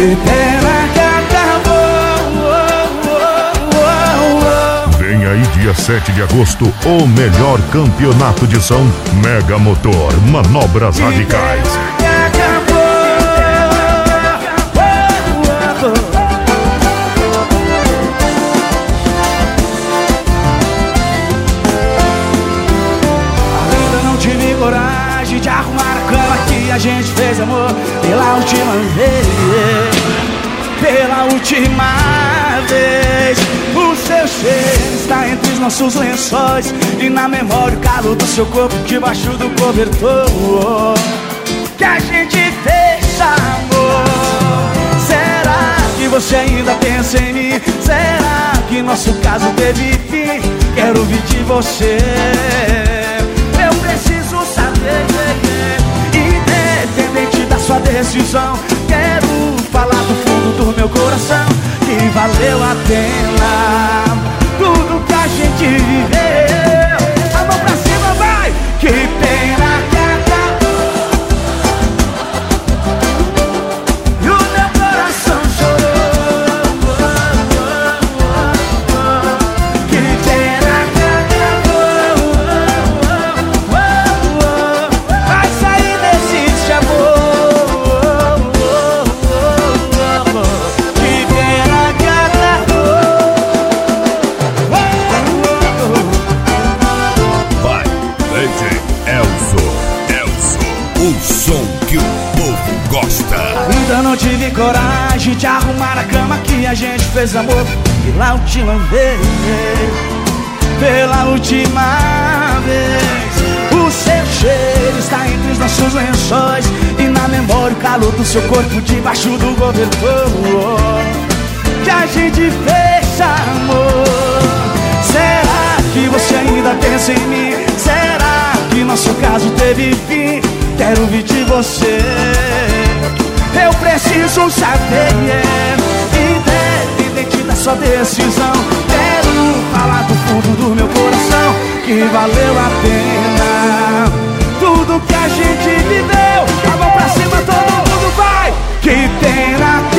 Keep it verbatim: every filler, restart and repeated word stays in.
que pena que acabou. Vem aí dia sete de agosto, o melhor campeonato de som Mega Motor, manobras radicais. Coragem de arrumar a cama que a gente fez amor pela última vez, pela última vez. O seu cheiro está entre os nossos lençóis e na memória o calor do seu corpo debaixo do cobertor que a gente fez amor. Será que você ainda pensa em mim? Será que nosso caso teve fim? Quero ouvir de você. Eu preciso saber, independente da sua decisão. Quero falar do fundo do meu coração que valeu a pena tudo que a gente viveu. A mão pra cima, vai! Que pena que acabou e o meu coração chorou. Que pena que acabou. Vai sair desse amor. Que pena que acabou. Vai, D J Elzo, Elzo, o som que o povo gosta. Ainda não tive coragem de arrumar a cama que a gente fez amor pela última vez, pela última vez. O seu cheiro está entre os nossos lençóis e na memória o calor do seu corpo debaixo do cobertor que a gente fez amor. Será que você ainda pensa em mim? Será que nosso caso teve fim? Quero ouvir de você. Eu preciso saber, yeah, independente da sua decisão. Quero falar do fundo do meu coração que valeu a pena tudo que a gente viveu. A mão pra cima, todo mundo vai! Que pena